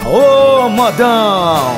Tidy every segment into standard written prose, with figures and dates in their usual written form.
Ô modão,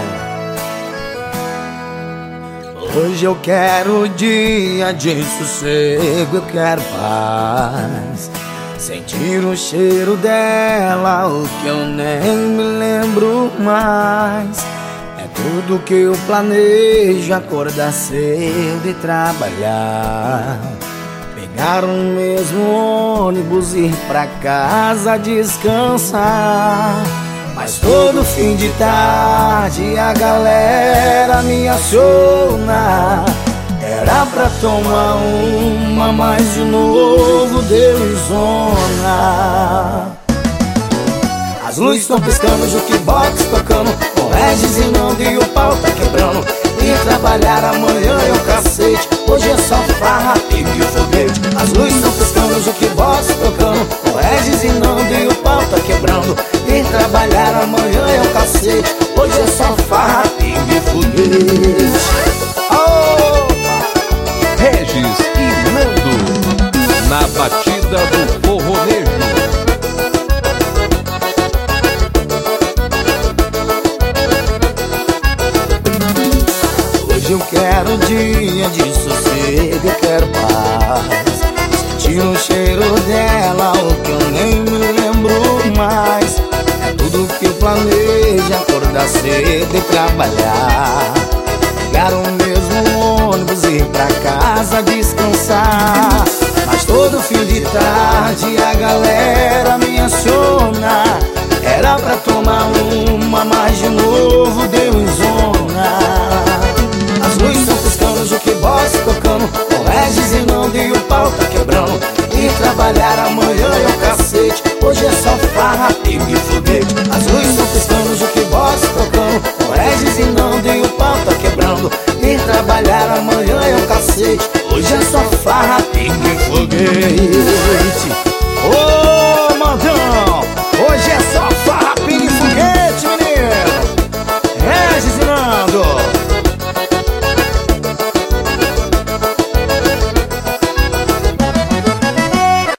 hoje eu quero dia de sossego, eu quero paz, sentir o cheiro dela, o que eu nem me lembro mais. É tudo que eu planejo, acordar cedo e trabalhar, pegar o mesmo ônibus, ir pra casa descansar. Mas todo fim de tarde a galera me aciona, era pra tomar uma, mas de novo deu em zona. As luzes estão piscando, jukebox tocando, com Regis e Nando e o pau tá quebrando. Ir trabalhar amanhã é o cacete, hoje é só farra, pique e foguete. As luzes estão piscando, jukebox tocando, com Regis e Nando e o pau tá quebrando. Ir trabalhar amanhã é o cacete, hoje é só farra, pique e foguete. Regis e Nando, na batida do forronejo. Hoje eu quero dia de sossego, eu quero paz, sentir o cheiro dela, o que eu nem me lembro mais. É tudo que eu planejo, acordar cedo e trabalhar, pegar o mesmo ônibus e ir pra casa descansar. Mas todo fim de tarde a galera me aciona, era pra tomar uma, mas de novo deu em zona. As luzes estão piscando, jukebox tocando, com Regis e Nando e o pau tá quebrando. Ir trabalhar amanhã é o cacete, hoje é só farra, pique e foguete. As luzes estão piscando, jukebox tocando, com Regis e Nando e o pau tá quebrando. Ir trabalhar amanhã é o cacete, hoje é só farra, pique e foguete.